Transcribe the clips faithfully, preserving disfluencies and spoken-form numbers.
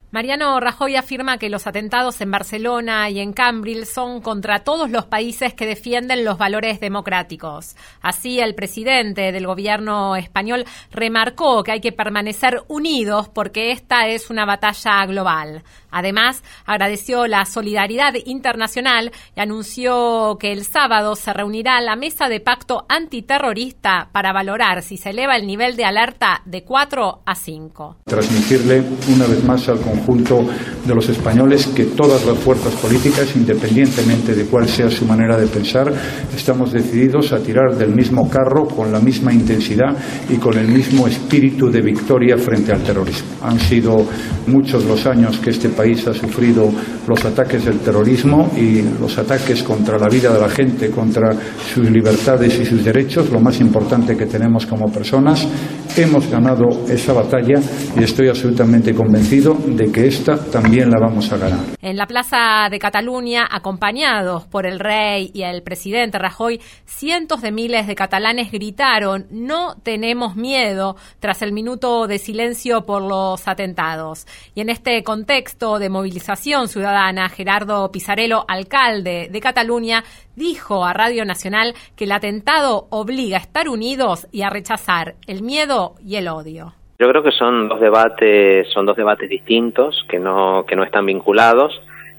Mariano Rajoy afirma que los atentados en Barcelona y en Cambrils son contra todos los países que defienden los valores democráticos. Así, el presidente del gobierno español remarcó que hay que permanecer unidos porque esta es una batalla global. Además, agradeció la solidaridad internacional y anunció que el sábado se reunirá la mesa de pacto antiterrorista para valorar si se eleva el nivel de alerta de cuatro a cinco. Transmitirle una vez más al conjunto de los españoles que todas las fuerzas políticas, independientemente de cuál sea su manera de pensar, estamos decididos a tirar del mismo carro con la misma intensidad y con el mismo espíritu de victoria frente al terrorismo. Han sido muchos los años que este país ha sufrido los ataques del terrorismo y los ataques contra la vida de la gente, contra sus libertades y sus derechos, lo más importante que tenemos como personas. Hemos ganado esa batalla y estoy absolutamente convencido de que esta también la vamos a ganar. En la Plaza de Cataluña, acompañados por el rey y el presidente Rajoy, cientos de miles de catalanes gritaron "No tenemos miedo" tras el minuto de silencio por los atentados. Y en este contexto de movilización ciudadana, Gerardo Pisarello, alcalde de Cataluña, dijo a Radio Nacional que el atentado obliga a estar unidos y a rechazar el miedo y el odio. Yo creo que son dos debates, son dos debates distintos que no que no están vinculados.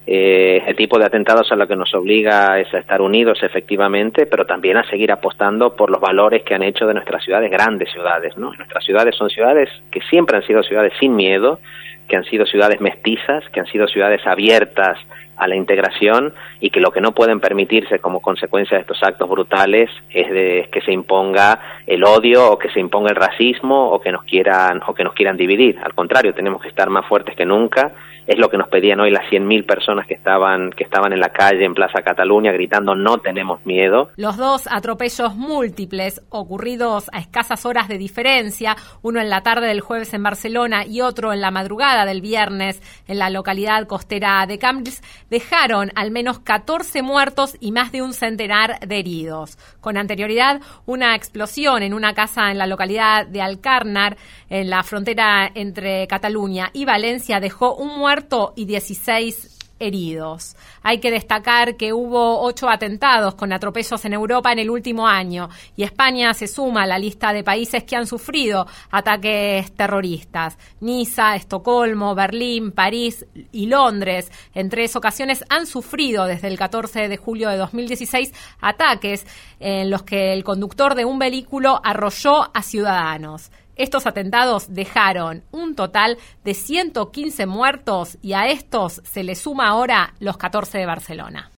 Eh, el tipo de atentados a lo que nos obliga es a estar unidos efectivamente, pero también a seguir apostando por los valores que han hecho de nuestras ciudades grandes ciudades, ¿no? Nuestras ciudades son ciudades que siempre han sido ciudades sin miedo, que han sido ciudades mestizas, que han sido ciudades abiertas a la integración y que lo que no pueden permitirse como consecuencia de estos actos brutales es, de, es que se imponga el odio o que se imponga el racismo o que nos quieran o que nos quieran dividir. Al contrario, tenemos que estar más fuertes que nunca. Es lo que nos pedían hoy las cien mil personas que estaban que estaban en la calle en Plaza Cataluña gritando "No tenemos miedo". Los dos atropellos múltiples ocurridos a escasas horas de diferencia, uno en la tarde del jueves en Barcelona y otro en la madrugada del viernes en la localidad costera de Cambrils, dejaron al menos catorce muertos y más de un centenar de heridos. Con anterioridad, una explosión en una casa en la localidad de Alcarnar, en la frontera entre Cataluña y Valencia, dejó un muerto y dieciséis heridos. Hay que destacar que hubo ocho atentados con atropellos en Europa en el último año y España se suma a la lista de países que han sufrido ataques terroristas. Niza, Estocolmo, Berlín, París y Londres en tres ocasiones han sufrido desde el catorce de julio de dos mil dieciséis ataques en los que el conductor de un vehículo arrolló a ciudadanos. Estos atentados dejaron un total de ciento quince muertos y a estos se le suma ahora los catorce de Barcelona.